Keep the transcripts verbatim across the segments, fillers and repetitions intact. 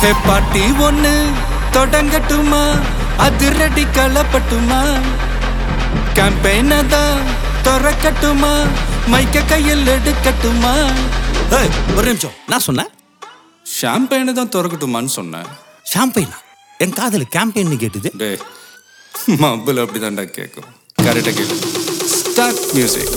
ஹே பாட்டி ஒன்னு தொடங்கட்டுமா அதிரடி களப்பட்டுமா கேம்பெயினை தான் திறக்கட்டுமா மைக்க கையில் எடுக்கட்டுமா ஒரு நிமிஷம் நான் சொன்னேன் ஷாம்பெயினை தான் திறக்கட்டுமான்னு சொன்னேன் ஷாம்பெயினா என் காதல் கேம்பெயின் கேட்டுது டே மப்பிள் அப்படிதான்டா கேட்கும் கரெக்டாக கேட்கு ஸ்டார்ட் மியூசிக்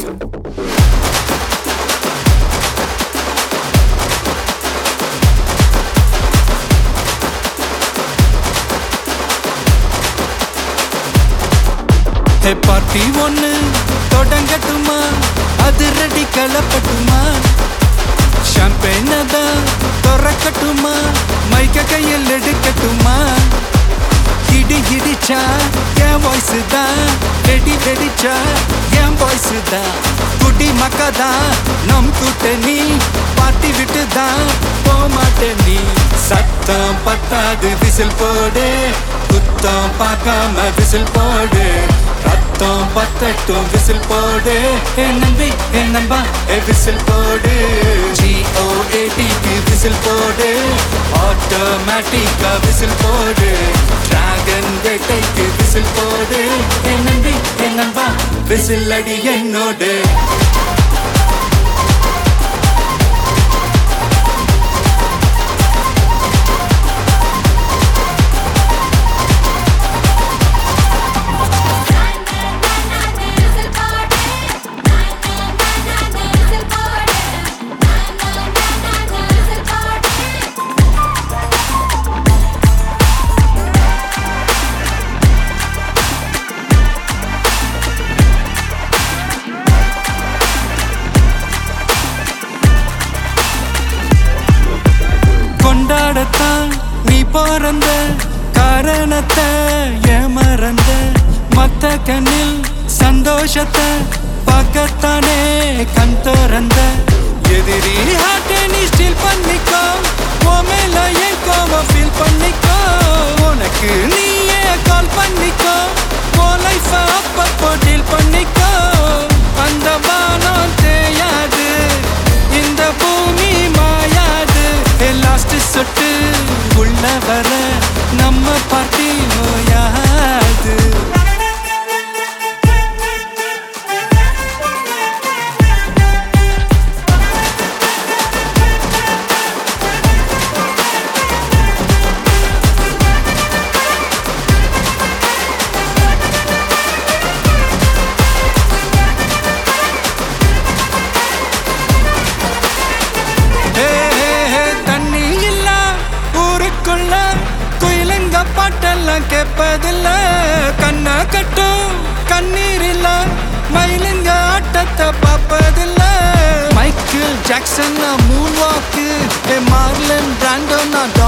ஹே பார்ட்டி ஒன்னு தொடங்கட்டுமா அதிரடி களப்பட்டுமா ஷாம்பெயினை தான் திறக்கட்டுமா மைக்க கையில் எடுக்கட்டுமா இடி இடிச்சா என் வாய்ஸ் தான் வெடி வெடிச்சா என் வாய்ஸ் தான் குடி மக்கதான் நம் கூட்டணி பாட்டி விட்டு தான் போமாட்டேன் நீ சத்தம் பத்தாது விசில் போடு குத்தம் பார்க்காம விசில் போடு ரத்தம் பத்தட்டும் விசில் போடு என் நம்பி என் நம்பா ஏ விசில் போடு ஜிஓஏடிக்கு விசில் போடு ஆட்டோமேட்டிக்கா விசில் போடு டிராகன் வேட்டைக்கு விசில் போடு என் நம்பி என் நம்பா விசில் அடி என்னோடு கொண்டாடத்தான் நீ பிறந்த காரணத்தை ஏமறந்த மத்த கண்ணில் சந்தோஷத்தை பார்க்கத்தானே கண் திறந்த எதிரி ஹார்ட்டை நீ ஸ்டீல் பண்ணிக்கோ உன் மேல என் கோவம் ஃபீல் பண்ணிக்கோ உனக்கு நீயே கால் பண்ணிக்கோ உன் லைஃப அப்பப்போ டீல் பண்ணிக்கோ அந்த பானம் தேயாது இந்த பூமி மாயாது லாஸ்ட் சொட்டு உள்ள வர நம்ம பார்ட்டி நோயாது பாட்டெல்லாம் கேட்பதில்ல கண்ணா கட்டும் கண்ணீர் இல்ல மயிலுங்க ஆட்டத்தை பார்ப்பதில்ல Michael Jackson moonwalk Marlon Brando நான்